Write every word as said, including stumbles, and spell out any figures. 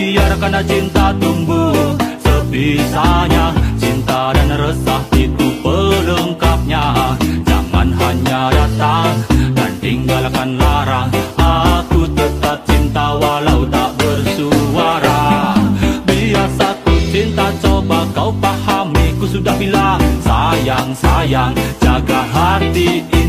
biarkan cinta tumbuh sebisanya. Cinta dan resah itu pelengkapnya. Jangan hanya datang dan tinggalkan larang. Aku tetap cinta walau tak bersuara. Biasa ku cinta, coba kau pahami. Ku sudah bilang sayang, sayang, jaga hati ini.